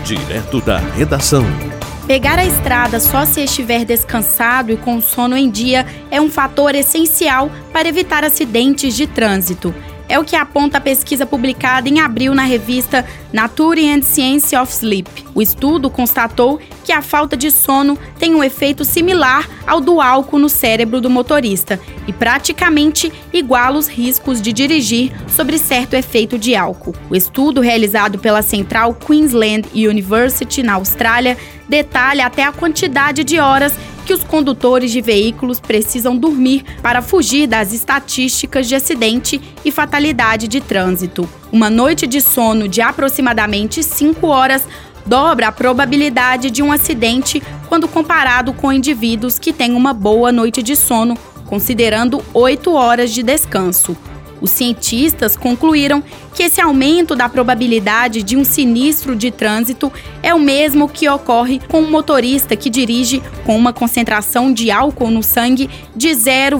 Direto da redação. Pegar a estrada só se estiver descansado e com o sono em dia é um fator essencial para evitar acidentes de trânsito. É o que aponta a pesquisa publicada em abril na revista Nature and Science of Sleep. O estudo constatou que a falta de sono tem um efeito similar ao do álcool no cérebro do motorista e praticamente iguala os riscos de dirigir sobre certo efeito de álcool. O estudo, realizado pela Central Queensland University, na Austrália, detalha até a quantidade de horas que os condutores de veículos precisam dormir para fugir das estatísticas de acidente e fatalidade de trânsito. Uma noite de sono de aproximadamente 5 horas dobra a probabilidade de um acidente quando comparado com indivíduos que têm uma boa noite de sono, considerando 8 horas de descanso. Os cientistas concluíram que esse aumento da probabilidade de um sinistro de trânsito é o mesmo que ocorre com um motorista que dirige com uma concentração de álcool no sangue de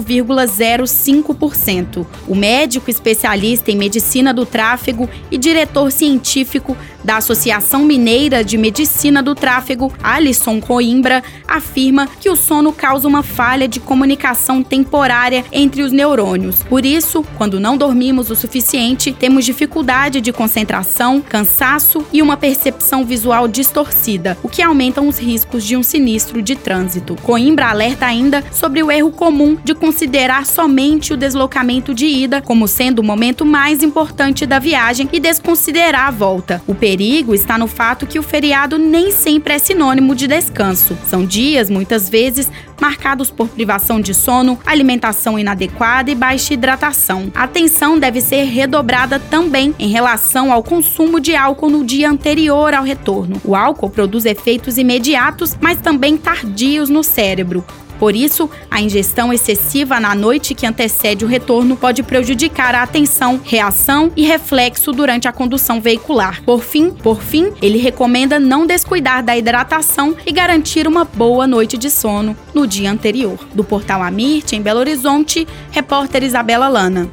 0,05%. O médico especialista em medicina do tráfego e diretor científico da Associação Mineira de Medicina do Tráfego, Alisson Coimbra, afirma que o sono causa uma falha de comunicação temporária entre os neurônios. Por isso, quando não dormimos o suficiente, temos dificuldade de concentração, cansaço e uma percepção visual distorcida, o que aumentam os riscos de um sinistro de trânsito. Coimbra alerta ainda sobre o erro comum de considerar somente o deslocamento de ida como sendo o momento mais importante da viagem e desconsiderar a volta. O perigo está no fato que o feriado nem sempre é sinônimo de descanso. São dias, muitas vezes, marcados por privação de sono, alimentação inadequada e baixa hidratação. A atenção deve ser redobrada também em relação ao consumo de álcool no dia anterior ao retorno. O álcool produz efeitos imediatos, mas também tardios no cérebro. Por isso, a ingestão excessiva na noite que antecede o retorno pode prejudicar a atenção, reação e reflexo durante a condução veicular. Por fim, ele recomenda não descuidar da hidratação e garantir uma boa noite de sono no dia anterior. Do portal Amirte, em Belo Horizonte, repórter Isabela Lana.